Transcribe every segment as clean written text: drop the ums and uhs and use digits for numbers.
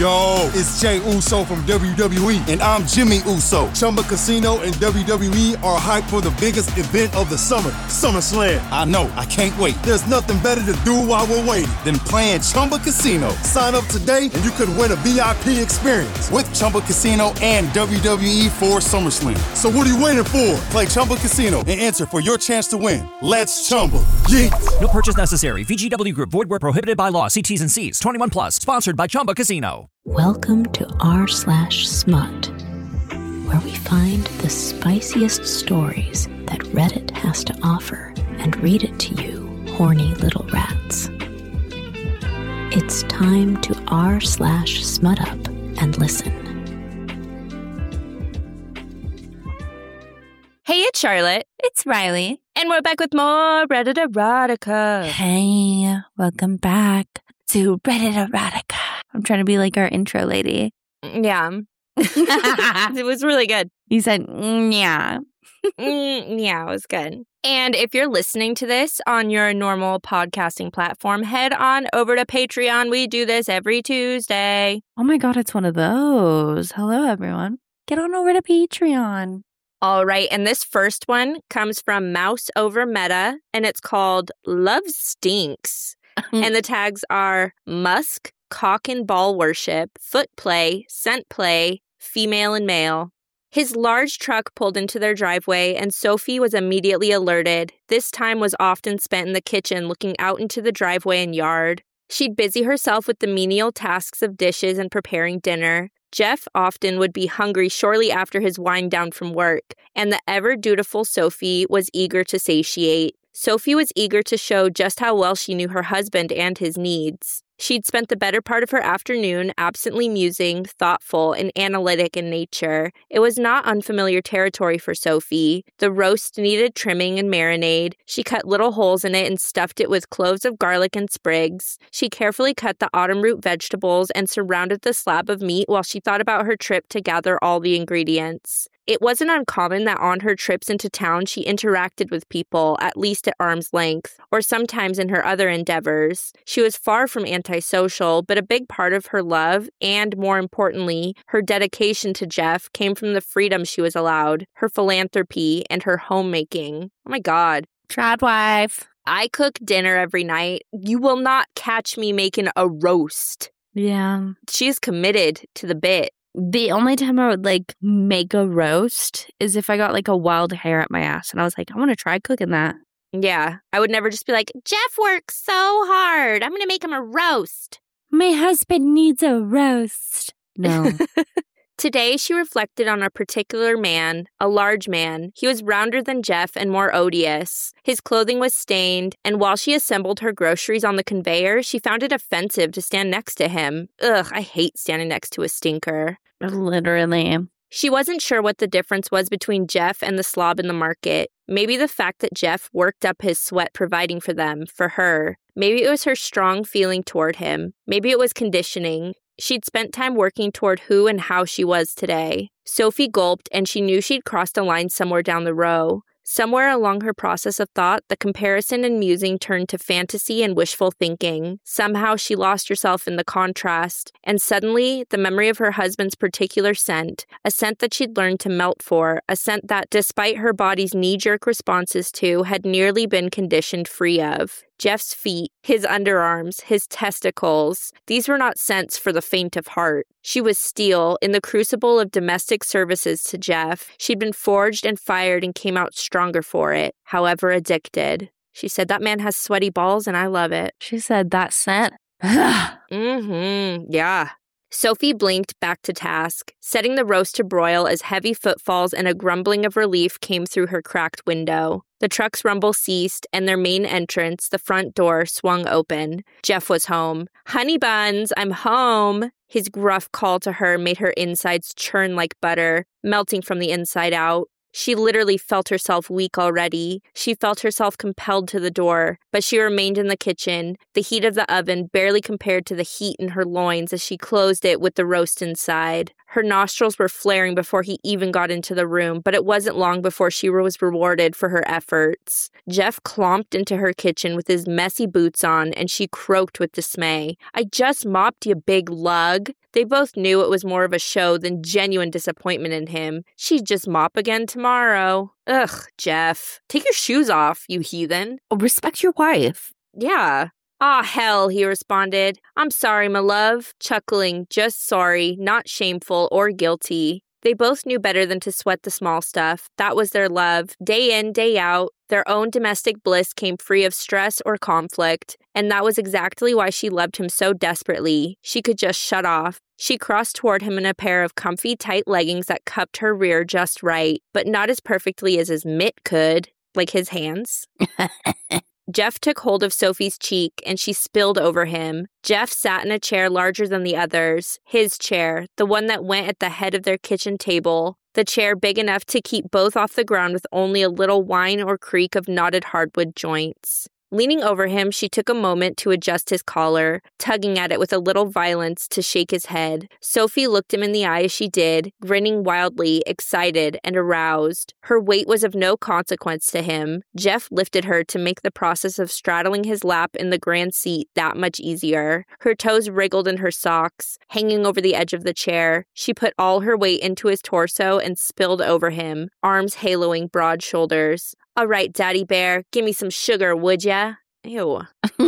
Yo, it's Jay Uso from WWE, and I'm Jimmy Uso. Chumba Casino and WWE are hyped for the biggest event of the summer, SummerSlam. I know, I can't wait. There's nothing better to do while we're waiting than playing Chumba Casino. Sign up today and you could win a VIP experience with Chumba Casino and WWE for SummerSlam. So what are you waiting for? Play Chumba Casino and enter for your chance to win. Let's Chumba. Yeet. No purchase necessary. VGW Group. Void where prohibited by law. See T's and C's. 21 plus. Sponsored by Chumba Casino. Welcome to r/smut, where we find the spiciest stories that Reddit has to offer and read it to you, horny little rats. It's time to r/smut up and listen. Hey, it's Charlotte. It's Riley. And we're back with more Reddit Erotica. Hey, welcome back to Reddit Erotica. I'm trying to be like our intro lady. Yeah. It was really good. You said, yeah. Yeah, it was good. And if you're listening to this on your normal podcasting platform, head on over to Patreon. We do this every Tuesday. Oh my God, it's one of those. Hello, everyone. Get on over to Patreon. All right, and this first one comes from Mouse Over Meta, and it's called Love Stinks. And the tags are musk, cock and ball worship, foot play, scent play, female and male. His large truck pulled into their driveway, and Sophie was immediately alerted. This time was often spent in the kitchen looking out into the driveway and yard. She'd busy herself with the menial tasks of dishes and preparing dinner. Jeff often would be hungry shortly after his wind down from work, and the ever-dutiful Sophie was eager to satiate. Sophie was eager to show just how well she knew her husband and his needs. She'd spent the better part of her afternoon absently musing, thoughtful, and analytic in nature. It was not unfamiliar territory for Sophie. The roast needed trimming and marinade. She cut little holes in it and stuffed it with cloves of garlic and sprigs. She carefully cut the autumn root vegetables and surrounded the slab of meat while she thought about her trip to gather all the ingredients. It wasn't uncommon that on her trips into town she interacted with people, at least at arm's length, or sometimes in her other endeavors. She was far from antisocial, but a big part of her love, and more importantly, her dedication to Jeff, came from the freedom she was allowed, her philanthropy, and her homemaking. Oh my God. Trad wife. I cook dinner every night. You will not catch me making a roast. Yeah. She's committed to the bit. The only time I would make a roast is if I got a wild hair at my ass and I was like, I want to try cooking that. Yeah. I would never just be like, Jeff works so hard. I'm going to make him a roast. My husband needs a roast. No. Today, she reflected on a particular man, a large man. He was rounder than Jeff and more odious. His clothing was stained, and while she assembled her groceries on the conveyor, she found it offensive to stand next to him. Ugh, I hate standing next to a stinker. Literally. She wasn't sure what the difference was between Jeff and the slob in the market. Maybe the fact that Jeff worked up his sweat providing for them, for her. Maybe it was her strong feeling toward him. Maybe it was conditioning. She'd spent time working toward who and how she was today. Sophie gulped, and she knew she'd crossed a line somewhere down the row. Somewhere along her process of thought, the comparison and musing turned to fantasy and wishful thinking. Somehow she lost herself in the contrast, and suddenly the memory of her husband's particular scent, a scent that she'd learned to melt for, a scent that, despite her body's knee-jerk responses to, had nearly been conditioned free of. Jeff's feet, his underarms, his testicles, these were not scents for the faint of heart. She was steel in the crucible of domestic services to Jeff. She'd been forged and fired and came out stronger for it, however addicted. She said, that man has sweaty balls and I love it. She said, that scent. Yeah. Sophie blinked back to task, setting the roast to broil as heavy footfalls and a grumbling of relief came through her cracked window. The truck's rumble ceased, and their main entrance, the front door, swung open. Jeff was home. Honey buns, I'm home. His gruff call to her made her insides churn like butter, melting from the inside out. She literally felt herself weak already. She felt herself compelled to the door, but she remained in the kitchen, the heat of the oven barely compared to the heat in her loins as she closed it with the roast inside. Her nostrils were flaring before he even got into the room, but it wasn't long before she was rewarded for her efforts. Jeff clomped into her kitchen with his messy boots on, and she croaked with dismay. "I just mopped, you big lug." They both knew it was more of a show than genuine disappointment in him. She'd just mop again tomorrow. Ugh, Jeff. Take your shoes off, you heathen. Respect your wife. Yeah. "Aw, hell," he responded. "I'm sorry, my love." Chuckling, just sorry, not shameful or guilty. They both knew better than to sweat the small stuff. That was their love. Day in, day out, their own domestic bliss came free of stress or conflict. And that was exactly why she loved him so desperately. She could just shut off. She crossed toward him in a pair of comfy, tight leggings that cupped her rear just right, but not as perfectly as his mitt could, like his hands. Jeff took hold of Sophie's cheek, and she spilled over him. Jeff sat in a chair larger than the others. His chair, the one that went at the head of their kitchen table. The chair big enough to keep both off the ground with only a little whine or creak of knotted hardwood joints. Leaning over him, she took a moment to adjust his collar, tugging at it with a little violence to shake his head. Sophie looked him in the eye as she did, grinning wildly, excited and aroused. Her weight was of no consequence to him. Jeff lifted her to make the process of straddling his lap in the grand seat that much easier. Her toes wriggled in her socks, hanging over the edge of the chair. She put all her weight into his torso and spilled over him, arms haloing broad shoulders. "All right, Daddy Bear, give me some sugar, would ya?" Ew.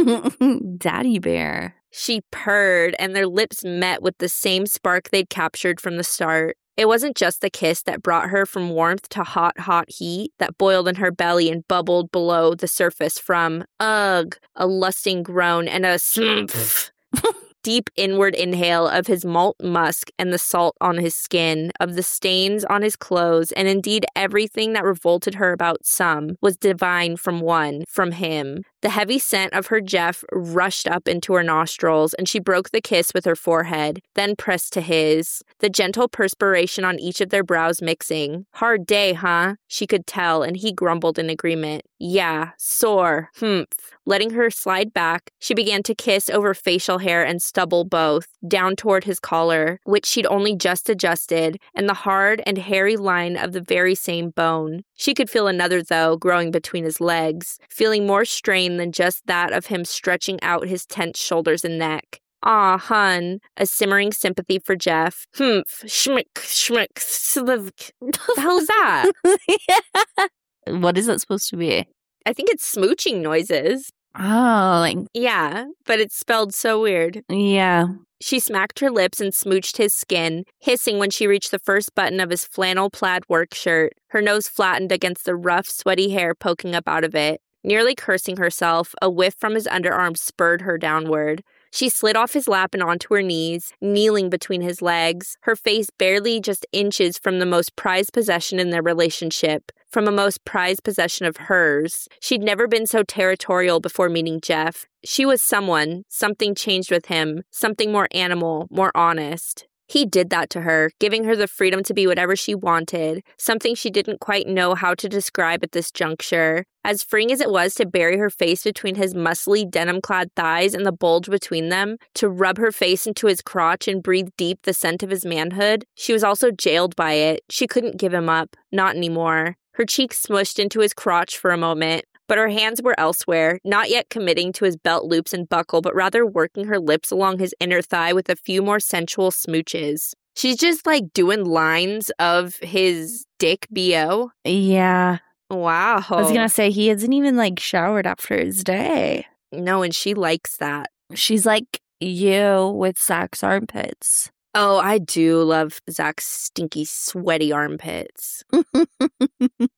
Daddy Bear. She purred, and their lips met with the same spark they'd captured from the start. It wasn't just the kiss that brought her from warmth to hot, hot heat that boiled in her belly and bubbled below the surface from, ugh, a lusting groan and a smph. Deep inward inhale of his malt musk and the salt on his skin, of the stains on his clothes, and indeed everything that revolted her about some was divine from him. The heavy scent of her Jeff rushed up into her nostrils, and she broke the kiss with her forehead, then pressed to his, the gentle perspiration on each of their brows mixing. "Hard day, huh?" She could tell, and he grumbled in agreement. "Yeah, sore, humph." Letting her slide back, she began to kiss over facial hair and stubble both, down toward his collar, which she'd only just adjusted, and the hard and hairy line of the very same bone. She could feel another, though, growing between his legs, feeling more strain than just that of him stretching out his tense shoulders and neck. "Aw, hun," a simmering sympathy for Jeff. "Humph, schmick, schmick, slivk." The hell's that? Yeah. What is that supposed to be? I think it's smooching noises. Oh, like, Yeah, but it's spelled so weird. yeah. She smacked her lips and smooched his skin, hissing when she reached the first button of his flannel plaid work shirt. Her nose flattened against the rough, sweaty hair poking up out of it. Nearly cursing herself, a whiff from his underarm spurred her downward. She slid off his lap and onto her knees, kneeling between his legs, her face barely just inches from the most prized possession in their relationship, from a most prized possession of hers. She'd never been so territorial before meeting Jeff. She was someone, something changed with him, something more animal, more honest. He did that to her, giving her the freedom to be whatever she wanted, something she didn't quite know how to describe at this juncture. As freeing as it was to bury her face between his muscly denim-clad thighs and the bulge between them, to rub her face into his crotch and breathe deep the scent of his manhood, she was also jailed by it. She couldn't give him up, not anymore. Her cheeks smushed into his crotch for a moment, but her hands were elsewhere, not yet committing to his belt loops and buckle, but rather working her lips along his inner thigh with a few more sensual smooches. She's just like doing lines of his dick BO. Yeah. Wow. I was going to say, he hasn't even like showered after his day. No, and she likes that. She's like you with Zach's armpits. Oh, I do love Zach's stinky, sweaty armpits.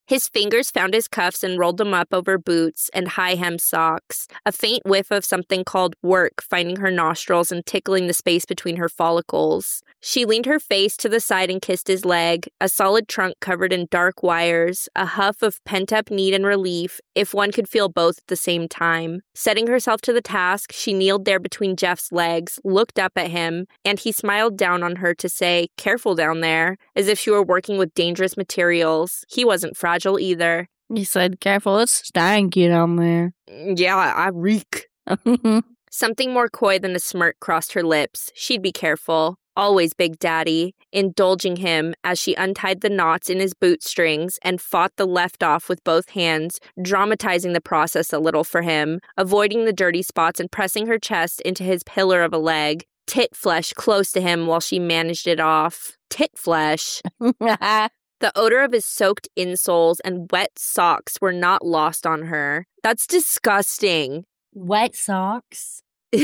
His fingers found his cuffs and rolled them up over boots and high-hem socks, a faint whiff of something called work finding her nostrils and tickling the space between her follicles. She leaned her face to the side and kissed his leg, a solid trunk covered in dark wires, a huff of pent-up need and relief, if one could feel both at the same time. Setting herself to the task, she kneeled there between Jeff's legs, looked up at him, and he smiled down on her to say, "Careful down there," as if she were working with dangerous materials. He wasn't fragile either. He said, "Careful, it's stanky down there." Yeah, I reek. Something more coy than a smirk crossed her lips. She'd be careful. Always Big Daddy, indulging him as she untied the knots in his boot strings and fought the left off with both hands, dramatizing the process a little for him, avoiding the dirty spots and pressing her chest into his pillar of a leg. Tit flesh close to him while she managed it off. Tit flesh. The odor of his soaked insoles and wet socks were not lost on her. That's disgusting. Wet socks?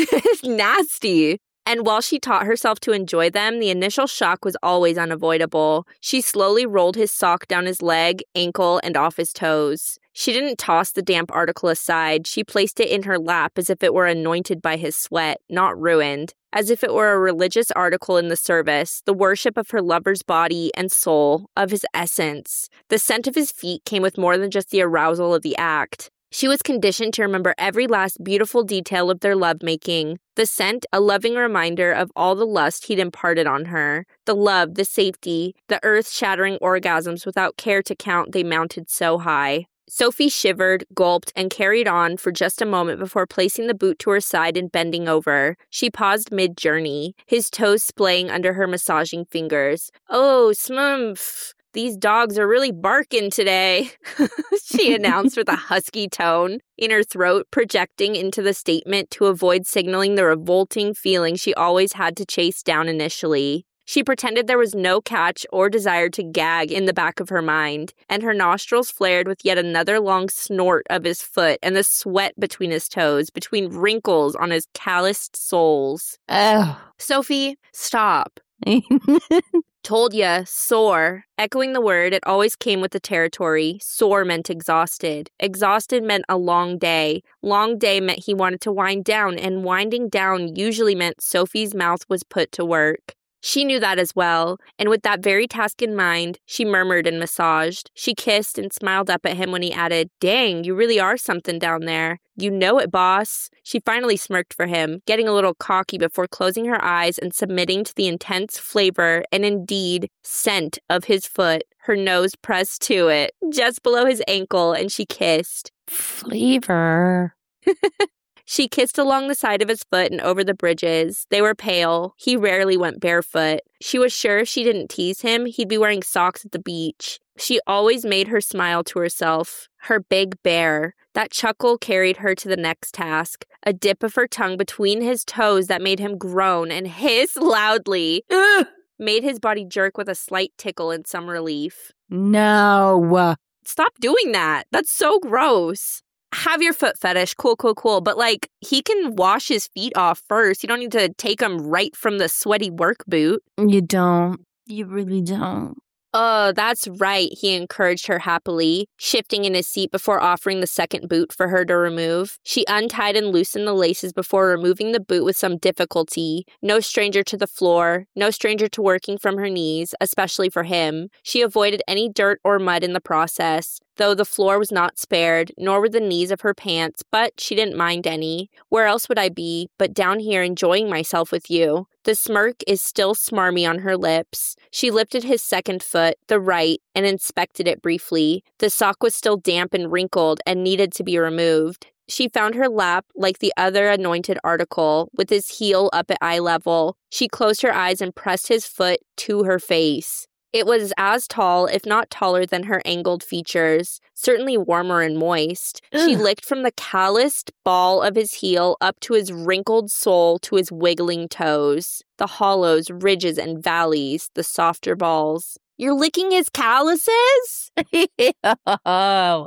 Nasty. And while she taught herself to enjoy them, the initial shock was always unavoidable. She slowly rolled his sock down his leg, ankle, and off his toes. She didn't toss the damp article aside. She placed it in her lap as if it were anointed by his sweat, not ruined. As if it were a religious article in the service, the worship of her lover's body and soul, of his essence. The scent of his feet came with more than just the arousal of the act. She was conditioned to remember every last beautiful detail of their lovemaking. The scent, a loving reminder of all the lust he'd imparted on her. The love, the safety, the earth-shattering orgasms without care to count they mounted so high. Sophie shivered, gulped, and carried on for just a moment before placing the boot to her side and bending over. She paused mid-journey, his toes splaying under her massaging fingers. "Oh, Smumph, these dogs are really barking today," she announced with a husky tone in her throat, projecting into the statement to avoid signaling the revolting feeling she always had to chase down initially. She pretended there was no catch or desire to gag in the back of her mind, and her nostrils flared with yet another long snort of his foot and the sweat between his toes, between wrinkles on his calloused soles. Oh. "Sophie, stop." "Told ya, sore." Echoing the word, it always came with the territory. Sore meant exhausted. Exhausted meant a long day. Long day meant he wanted to wind down, and winding down usually meant Sophie's mouth was put to work. She knew that as well, and with that very task in mind, she murmured and massaged. She kissed and smiled up at him when he added, "Dang, you really are something down there. You know it, boss." She finally smirked for him, getting a little cocky before closing her eyes and submitting to the intense flavor and indeed scent of his foot, her nose pressed to it, just below his ankle, and she kissed. Flavor. She kissed along the side of his foot and over the bridges. They were pale. He rarely went barefoot. She was sure if she didn't tease him, he'd be wearing socks at the beach. She always made her smile to herself. Her big bear. That chuckle carried her to the next task. A dip of her tongue between his toes that made him groan and hiss loudly. Ugh! Made his body jerk with a slight tickle and some relief. No. Stop doing that. That's so gross. Have your foot fetish, cool. But, he can wash his feet off first. You don't need to take them right from the sweaty work boot. You don't. You really don't. "Oh, that's right," he encouraged her happily, shifting in his seat before offering the second boot for her to remove. She untied and loosened the laces before removing the boot with some difficulty. No stranger to the floor, no stranger to working from her knees, especially for him. She avoided any dirt or mud in the process, though the floor was not spared, nor were the knees of her pants, but she didn't mind any. Where else would I be but down here enjoying myself with you? The smirk is still smarmy on her lips. She lifted his second foot, the right, and inspected it briefly. The sock was still damp and wrinkled and needed to be removed. She found her lap like the other anointed article, with his heel up at eye level. She closed her eyes and pressed his foot to her face. It was as tall, if not taller, than her angled features, certainly warmer and moist. Ugh. She licked from the calloused ball of his heel up to his wrinkled sole to his wiggling toes. The hollows, ridges, and valleys, the softer balls. "You're licking his calluses?" Oh.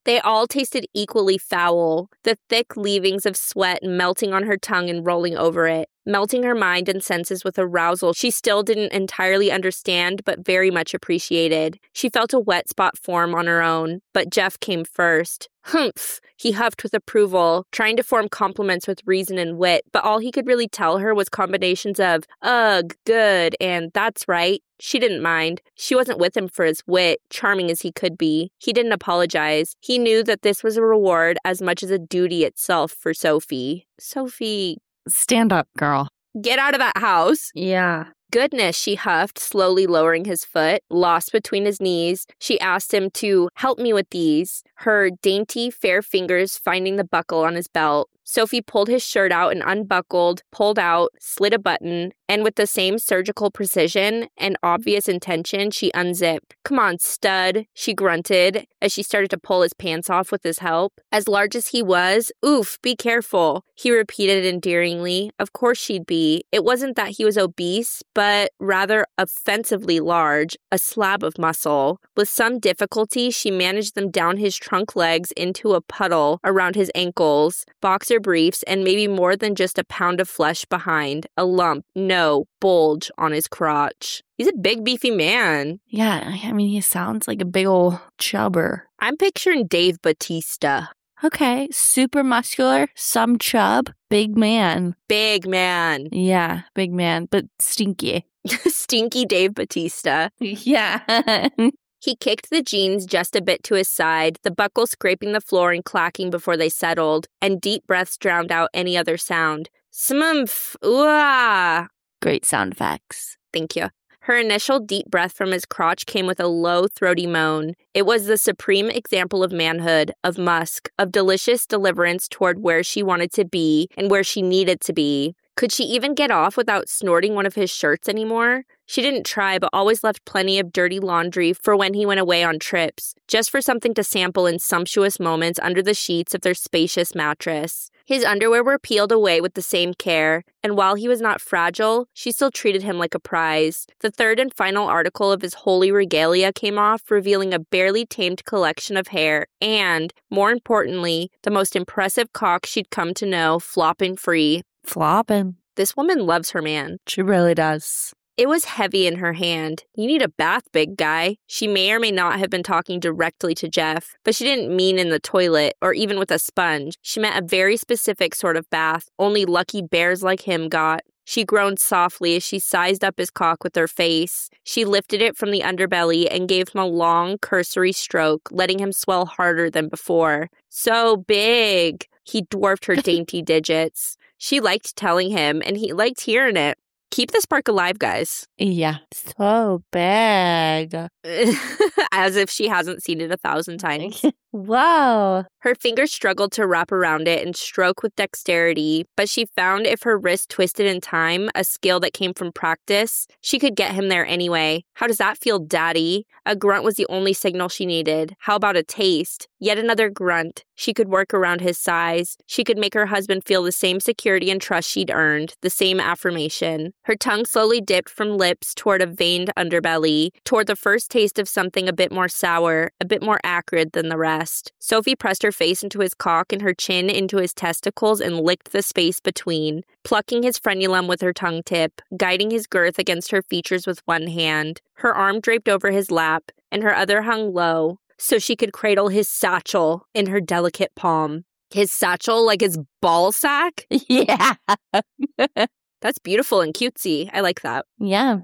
They all tasted equally foul, the thick leavings of sweat melting on her tongue and rolling over it, melting her mind and senses with arousal she still didn't entirely understand but very much appreciated. She felt a wet spot form on her own, but Jeff came first. Humph! He huffed with approval, trying to form compliments with reason and wit, but all he could really tell her was combinations of, ugh, good, and that's right. She didn't mind. She wasn't with him for his wit, charming as he could be. He didn't apologize. He knew that this was a reward as much as a duty itself for Sophie. Sophie... Stand up, girl. Get out of that house. Yeah. Goodness, she huffed, slowly lowering his foot. Lost between his knees, she asked him to help me with these, her dainty, fair fingers finding the buckle on his belt. Sophie pulled his shirt out and unbuckled, pulled out, slid a button, and with the same surgical precision and obvious intention, she unzipped. Come on, stud, she grunted as she started to pull his pants off with his help. As large as he was, oof, be careful, he repeated endearingly. Of course she'd be. It wasn't that he was obese, but rather offensively large, a slab of muscle. With some difficulty, she managed them down his trunk legs into a puddle around his ankles, boxer briefs, and maybe more than just a pound of flesh behind, a lump, no, bulge on his crotch. He's a big, beefy man. Yeah, I mean, he sounds like a big old chubber. I'm picturing Dave Bautista. Okay, super muscular, some chub, big man. Big man. Yeah, big man, but stinky. Stinky Dave Bautista. Yeah. He kicked the jeans just a bit to his side, the buckle scraping the floor and clacking before they settled, and deep breaths drowned out any other sound. Smumph, ooh-ah. Great sound effects. Thank you. Her initial deep breath from his crotch came with a low, throaty moan. It was the supreme example of manhood, of musk, of delicious deliverance toward where she wanted to be and where she needed to be. Could she even get off without snorting one of his shirts anymore? She didn't try, but always left plenty of dirty laundry for when he went away on trips, just for something to sample in sumptuous moments under the sheets of their spacious mattress. His underwear were peeled away with the same care, and while he was not fragile, she still treated him like a prize. The third and final article of his holy regalia came off, revealing a barely tamed collection of hair and, more importantly, the most impressive cock she'd come to know, flopping free. Flopping. This woman loves her man. She really does. It was heavy in her hand. You need a bath, big guy. She may or may not have been talking directly to Jeff, but she didn't mean in the toilet or even with a sponge. She meant a very specific sort of bath only lucky bears like him got. She groaned softly as she sized up his cock with her face. She lifted it from the underbelly and gave him a long, cursory stroke, letting him swell harder than before. So big! He dwarfed her dainty digits. She liked telling him, and he liked hearing it. Keep the spark alive, guys. Yeah. So big. As if she hasn't seen it 1,000 times. Wow. Her fingers struggled to wrap around it and stroke with dexterity, but she found if her wrist twisted in time, a skill that came from practice, she could get him there anyway. How does that feel, Daddy? A grunt was the only signal she needed. How about a taste? Yet another grunt. She could work around his size. She could make her husband feel the same security and trust she'd earned, the same affirmation. Her tongue slowly dipped from lips toward a veined underbelly, toward the first taste of something a bit more sour, a bit more acrid than the rest. Sophie pressed her face into his cock and her chin into his testicles and licked the space between, plucking his frenulum with her tongue tip, guiding his girth against her features with one hand. Her arm draped over his lap, and her other hung low, so she could cradle his satchel in her delicate palm. His satchel like his ball sack? Yeah. That's beautiful and cutesy. I like that. Yeah.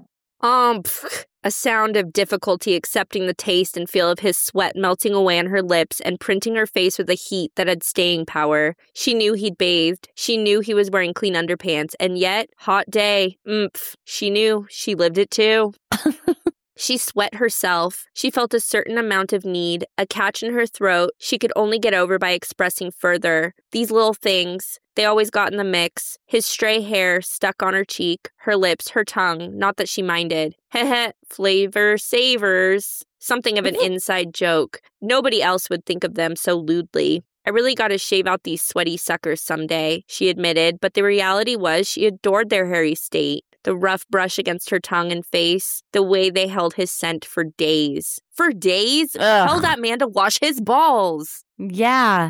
A sound of difficulty accepting the taste and feel of his sweat melting away on her lips and printing her face with a heat that had staying power. She knew he'd bathed. She knew he was wearing clean underpants. And yet, hot day. She knew. She lived it too. She sweat herself. She felt a certain amount of need, a catch in her throat she could only get over by expressing further. These little things, they always got in the mix. His stray hair stuck on her cheek, her lips, her tongue, not that she minded. Heh, flavor savers. Something of an inside joke. Nobody else would think of them so lewdly. I really got to shave out these sweaty suckers someday, she admitted, but the reality was she adored their hairy state. The rough brush against her tongue and face. The way they held his scent for days. For days? Tell that man to wash his balls. Yeah.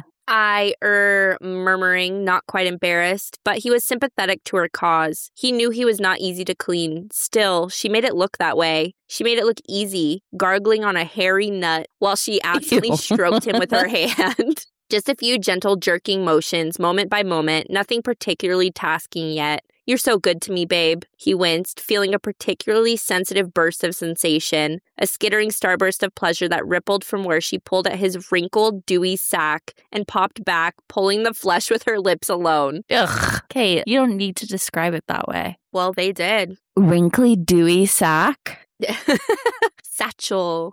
Murmuring, not quite embarrassed, but he was sympathetic to her cause. He knew he was not easy to clean. Still, she made it look that way. She made it look easy, gargling on a hairy nut while she absently stroked him with her hand. Just a few gentle jerking motions, moment by moment, nothing particularly tasking yet. You're so good to me, babe. He winced, feeling a particularly sensitive burst of sensation, a skittering starburst of pleasure that rippled from where she pulled at his wrinkled, dewy sack and popped back, pulling the flesh with her lips alone. Ugh. Okay, you don't need to describe it that way. Well, they did. Wrinkly, dewy sack? Satchel.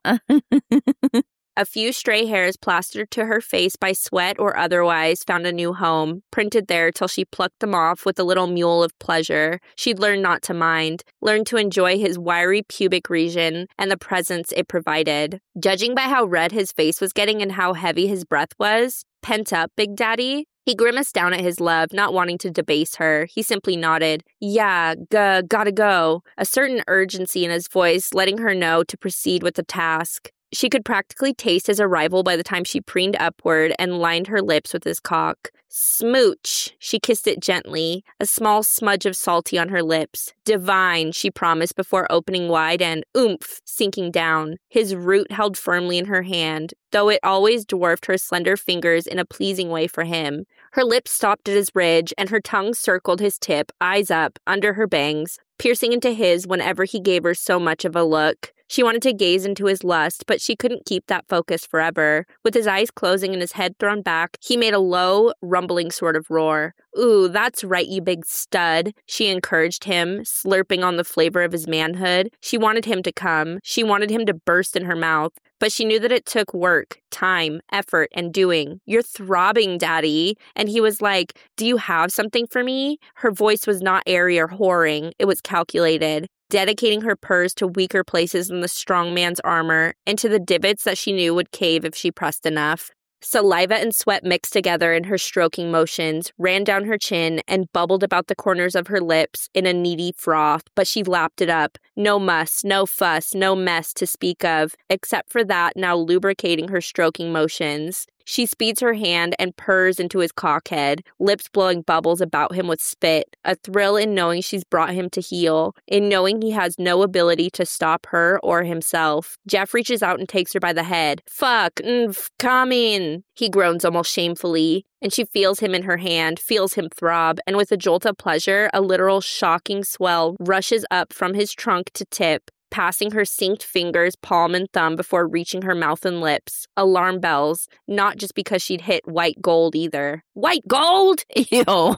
A few stray hairs plastered to her face by sweat or otherwise found a new home, printed there till she plucked them off with a little mule of pleasure. She'd learned not to mind, learned to enjoy his wiry pubic region and the presence it provided. Judging by how red his face was getting and how heavy his breath was, pent up, Big Daddy? He grimaced down at his love, not wanting to debase her. He simply nodded. Yeah, gotta go. A certain urgency in his voice, letting her know to proceed with the task. She could practically taste his arrival by the time she preened upward and lined her lips with his cock. Smooch. She kissed it gently, a small smudge of salty on her lips. Divine, she promised before opening wide and, oomph, sinking down. His root held firmly in her hand, though it always dwarfed her slender fingers in a pleasing way for him. Her lips stopped at his ridge, and her tongue circled his tip, eyes up, under her bangs, piercing into his whenever he gave her so much of a look. She wanted to gaze into his lust, but she couldn't keep that focus forever. With his eyes closing and his head thrown back, he made a low, rumbling sort of roar. Ooh, that's right, you big stud, she encouraged him, slurping on the flavor of his manhood. She wanted him to come. She wanted him to burst in her mouth. But she knew that it took work, time, effort, and doing. You're throbbing, Daddy. And he was like, do you have something for me? Her voice was not airy or whoring. It was calculated, dedicating her purrs to weaker places in the strong man's armor, into the divots that she knew would cave if she pressed enough. Saliva and sweat mixed together in her stroking motions, ran down her chin, and bubbled about the corners of her lips in a needy froth, but she lapped it up. No muss, no fuss, no mess to speak of, except for that now lubricating her stroking motions. She speeds her hand and purrs into his cockhead, lips blowing bubbles about him with spit, a thrill in knowing she's brought him to heel, in knowing he has no ability to stop her or himself. Jeff reaches out and takes her by the head. Fuck, come in, he groans almost shamefully, and she feels him in her hand, feels him throb, and with a jolt of pleasure, a literal shocking swell rushes up from his trunk to tip, passing her synced fingers, palm and thumb before reaching her mouth and lips. Alarm bells, not just because she'd hit white gold either. White gold? Ew,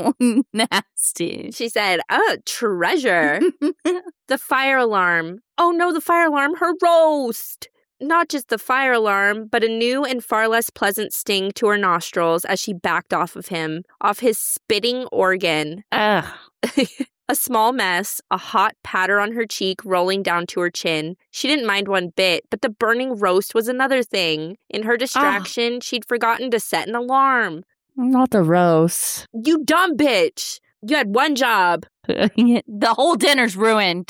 nasty. She said, treasure. The fire alarm. Oh no, the fire alarm, her roast. Not just the fire alarm, but a new and far less pleasant sting to her nostrils as she backed off of him, off his spitting organ. Ugh. A small mess, a hot patter on her cheek rolling down to her chin. She didn't mind one bit, but the burning roast was another thing. In her distraction, she'd forgotten to set an alarm. Not the roast. You dumb bitch! You had one job. The whole dinner's ruined.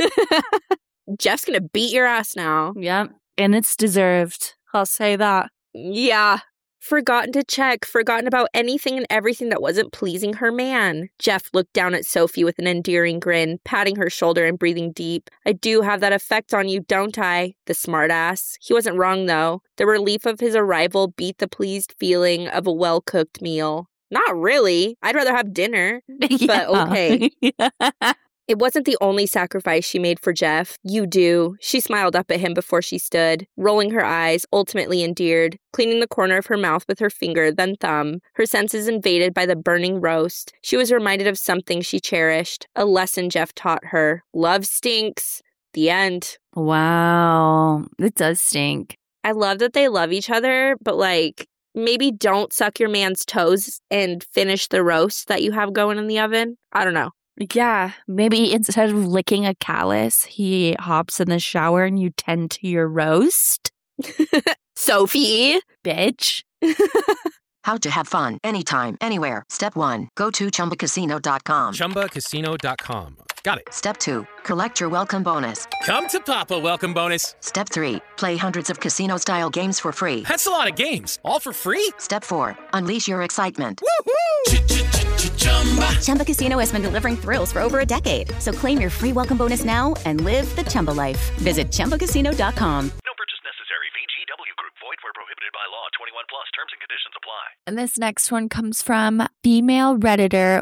Jeff's gonna beat your ass now. Yep, and it's deserved. I'll say that. Yeah. Forgotten to check, forgotten about anything and everything that wasn't pleasing her man. Jeff looked down at Sophie with an endearing grin, patting her shoulder and breathing deep. I do have that effect on you, don't I? The smartass. He wasn't wrong, though. The relief of his arrival beat the pleased feeling of a well-cooked meal. Not really. I'd rather have dinner. But okay. It wasn't the only sacrifice she made for Jeff. You do. She smiled up at him before she stood, rolling her eyes, ultimately endeared, cleaning the corner of her mouth with her finger, then thumb, her senses invaded by the burning roast. She was reminded of something she cherished, a lesson Jeff taught her. Love stinks. The end. Wow. It does stink. I love that they love each other, but maybe don't suck your man's toes and finish the roast that you have going in the oven. I don't know. Yeah, maybe instead of licking a callus, he hops in the shower and you tend to your roast. Sophie. Bitch. How to have fun anytime, anywhere. Step 1. Go to ChumbaCasino.com. ChumbaCasino.com. Got it. Step 2. Collect your welcome bonus. Come to Papa welcome bonus. Step 3. Play hundreds of casino-style games for free. That's a lot of games. All for free? Step 4. Unleash your excitement. Chumba Casino has been delivering thrills for over a decade. So claim your free welcome bonus now and live the Chumba life. Visit ChumbaCasino.com. No purchase necessary. VGW Group. Void where prohibited by law. 21 plus. Terms and conditions apply. And this next one comes from female Redditor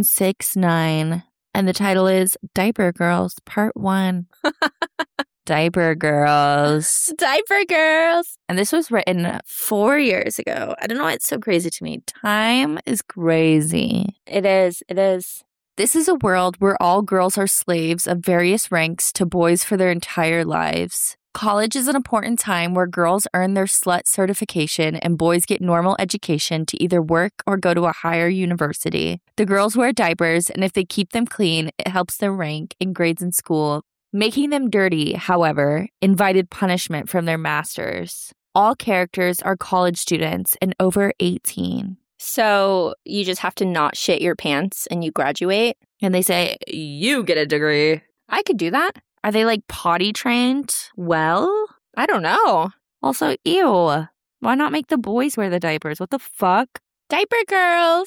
169. And the title is Diaper Girls Part 1. Diaper Girls. Diaper girls. And this was written 4 years ago. I don't know why it's so crazy to me. Time is crazy. It is. It is. This is a world where all girls are slaves of various ranks to boys for their entire lives. College is an important time where girls earn their slut certification and boys get normal education to either work or go to a higher university. The girls wear diapers, and if they keep them clean, it helps their rank and grades in school. Making them dirty, however, invited punishment from their masters. All characters are college students and over 18. So you just have to not shit your pants and you graduate? And they say, you get a degree. I could do that. Are they like potty trained? Well, I don't know. also, ew. Why not make the boys wear the diapers? What the fuck? Diaper girls.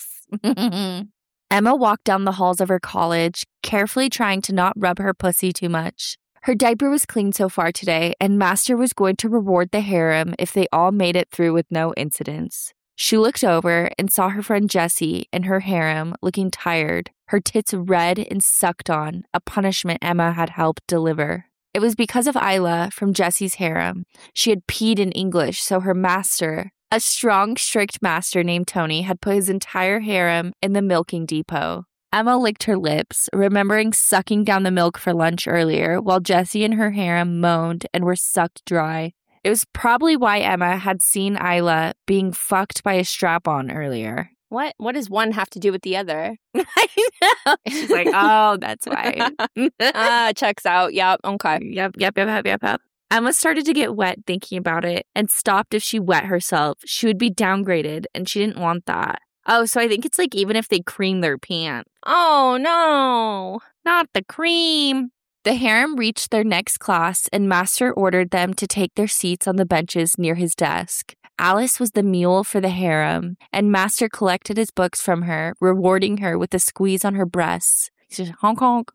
Emma walked down the halls of her college, carefully trying to not rub her pussy too much. Her diaper was clean so far today, and Master was going to reward the harem if they all made it through with no incidents. She looked over and saw her friend Jessie in her harem looking tired, her tits red and sucked on, a punishment Emma had helped deliver. It was because of Isla from Jessie's harem. She had peed in English, so her master, a strong, strict master named Tony, had put his entire harem in the milking depot. Emma licked her lips, remembering sucking down the milk for lunch earlier, while Jessie and her harem moaned and were sucked dry. It was probably why Emma had seen Isla being fucked by a strap-on earlier. What does one have to do with the other? I know. She's like, oh, that's why. Checks out. Yep. Okay. Yep. Emma started to get wet thinking about it and stopped if she wet herself. She would be downgraded, and she didn't want that. Oh, so I think it's like even if they cream their pants. Oh, no. Not the cream. The harem reached their next class, and Master ordered them to take their seats on the benches near his desk. Alice was the mule for the harem, and Master collected his books from her, rewarding her with a squeeze on her breasts. He said, honk, honk.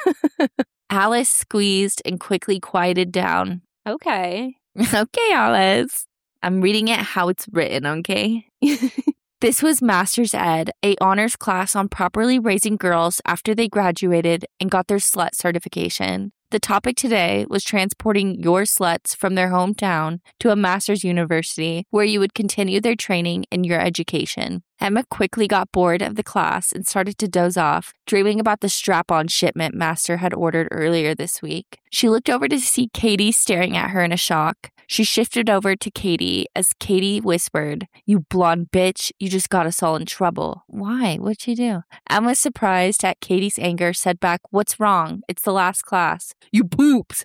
Alice squeezed and quickly quieted down. Okay. Okay, Alice. I'm reading it how it's written, okay? This was Master's Ed, a honors class on properly raising girls after they graduated and got their slut certification. The topic today was transporting your sluts from their hometown to a master's university where you would continue their training and your education. Emma quickly got bored of the class and started to doze off, dreaming about the strap-on shipment Master had ordered earlier this week. She looked over to see Katie staring at her in a shock. She shifted over to Katie as Katie whispered, "You blonde bitch, you just got us all in trouble." Why? What'd she do? Emma, surprised at Katie's anger, said back, "What's wrong? It's the last class." "You pooped."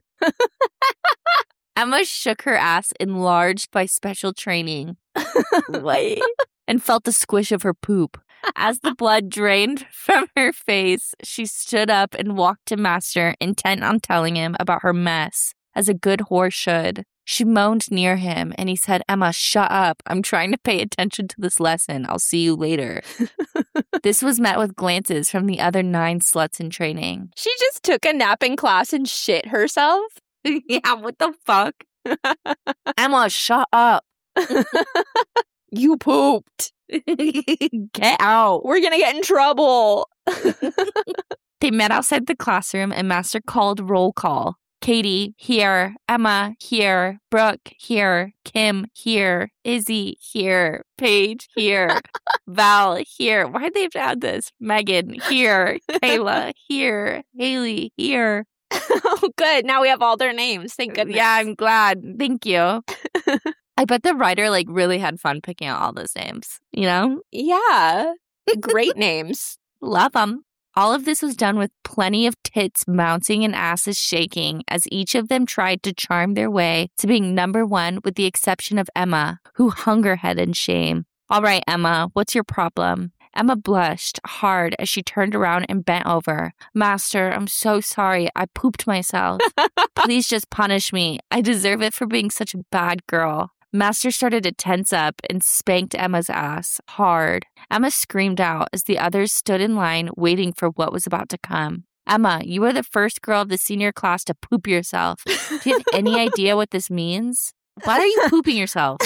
Emma shook her ass, enlarged by special training. Wait. And felt the squish of her poop. As the blood drained from her face, she stood up and walked to Master, intent on telling him about her mess, as a good whore should. She moaned near him, and he said, "Emma, shut up. I'm trying to pay attention to this lesson. I'll see you later." This was met with glances from the other 9 sluts in training. She just took a nap in class and shit herself? Yeah, what the fuck? Emma, shut up. You pooped. Get out. We're going to get in trouble. They met outside the classroom, and Master called roll call. Katie, here. Emma, here. Brooke, here. Kim, here. Izzy, here. Paige, here. Val, here. Why'd they have to add this? Megan, here. Kayla, here. Haley, here. Oh, good. Now we have all their names. Thank goodness. Yeah, I'm glad. Thank you. I bet the writer really had fun picking out all those names, you know? Yeah. Great names. Love them. All of this was done with plenty of tits bouncing and asses shaking as each of them tried to charm their way to being number 1 with the exception of Emma, who hung her head in shame. All right, Emma, what's your problem? Emma blushed hard as she turned around and bent over. Master, I'm so sorry. I pooped myself. Please just punish me. I deserve it for being such a bad girl. Master started to tense up and spanked Emma's ass hard. Emma screamed out as the others stood in line waiting for what was about to come. Emma, you are the first girl of the senior class to poop yourself. Do you have any idea what this means? Why are you pooping yourself?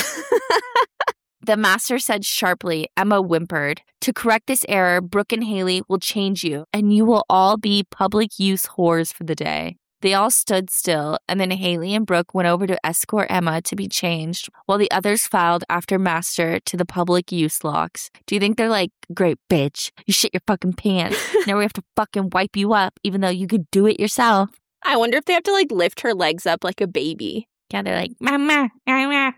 The master said sharply. Emma whimpered. To correct this error, Brooke and Haley will change you, and you will all be public use whores for the day. They all stood still, and then Haley and Brooke went over to escort Emma to be changed, while the others filed after Master to the public use locks. Do you think they're like, great bitch, you shit your fucking pants. Now we have to fucking wipe you up, even though you could do it yourself. I wonder if they have to like lift her legs up like a baby. Yeah, they're like, mama, mama.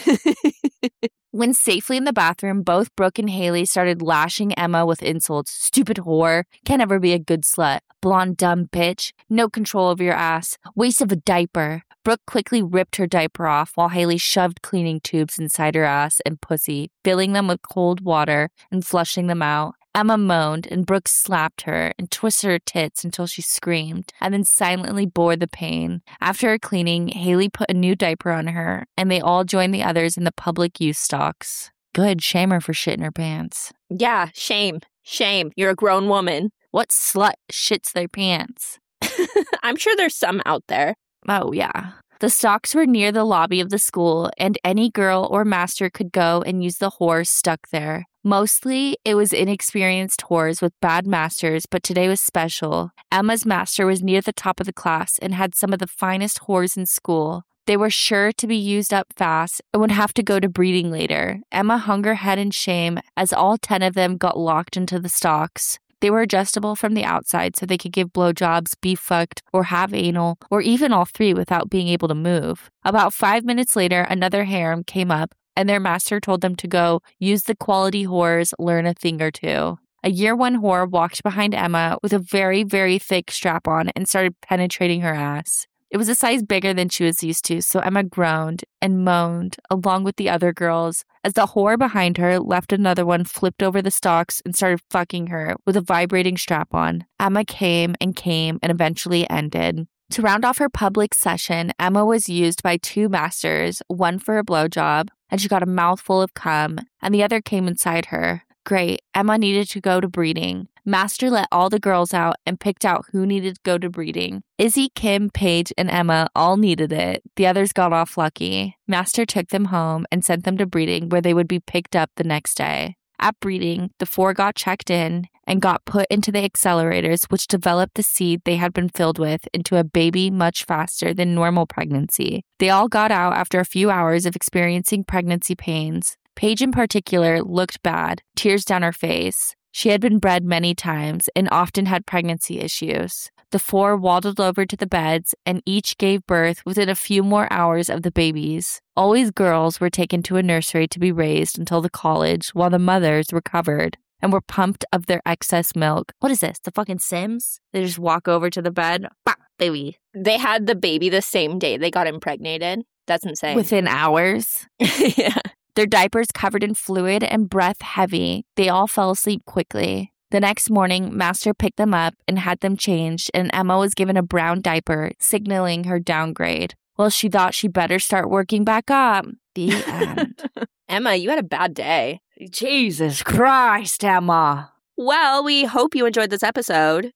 When safely in the bathroom, both Brooke and Haley started lashing Emma with insults. Stupid whore. Can't ever be a good slut. Blonde dumb bitch. No control over your ass. Waste of a diaper. Brooke quickly ripped her diaper off while Haley shoved cleaning tubes inside her ass and pussy, filling them with cold water and flushing them out. Emma moaned, and Brooke slapped her and twisted her tits until she screamed, and then silently bore the pain. After her cleaning, Haley put a new diaper on her, and they all joined the others in the public use stocks. Good, shame her for shitting her pants. Yeah, shame. Shame. You're a grown woman. What slut shits their pants? I'm sure there's some out there. Oh, yeah. The stocks were near the lobby of the school, and any girl or master could go and use the whores stuck there. Mostly, it was inexperienced whores with bad masters, but today was special. Emma's master was near the top of the class and had some of the finest whores in school. They were sure to be used up fast and would have to go to breeding later. Emma hung her head in shame as all 10 of them got locked into the stocks. They were adjustable from the outside so they could give blowjobs, be fucked, or have anal, or even all three without being able to move. About 5 minutes later, another harem came up, and their master told them to go use the quality whores, learn a thing or two. A year one whore walked behind Emma with a very, very thick strap on and started penetrating her ass. It was a size bigger than she was used to, so Emma groaned and moaned along with the other girls as the whore behind her left another one flipped over the stocks and started fucking her with a vibrating strap on. Emma came and eventually ended. To round off her public session, Emma was used by 2 masters, one for a blowjob, and she got a mouthful of cum, and the other came inside her. Great, Emma needed to go to breeding. Master let all the girls out and picked out who needed to go to breeding. Izzy, Kim, Paige, and Emma all needed it. The others got off lucky. Master took them home and sent them to breeding where they would be picked up the next day. At breeding, the 4 got checked in and got put into the accelerators, which developed the seed they had been filled with into a baby much faster than normal pregnancy. They all got out after a few hours of experiencing pregnancy pains. Paige in particular looked bad, tears down her face. She had been bred many times and often had pregnancy issues. The 4 waddled over to the beds and each gave birth within a few more hours of the babies. Always girls were taken to a nursery to be raised until the college, while the mothers recovered and were pumped of their excess milk. What is this, the fucking Sims? They just walk over to the bed, bah, baby. They had the baby the same day they got impregnated. That's insane. Within hours? Yeah. Their diapers covered in fluid and breath heavy. They all fell asleep quickly. The next morning, Master picked them up and had them changed, and Emma was given a brown diaper, signaling her downgrade. Well, she thought she better start working back up. The end. Emma, you had a bad day. Jesus Christ, Emma. Well, we hope you enjoyed this episode.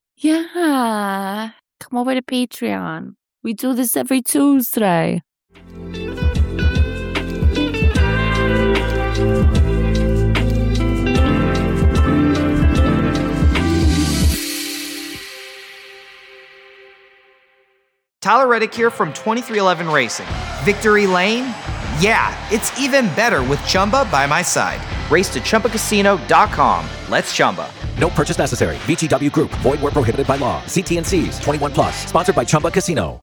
Yeah. Come over to Patreon. We do this every Tuesday. Tyler Reddick here from 2311 Racing. Victory Lane? Yeah, it's even better with Chumba by my side. Race to ChumbaCasino.com. Let's Chumba. No purchase necessary. VGW Group. Void where prohibited by law. See T&Cs. 21+. Sponsored by Chumba Casino.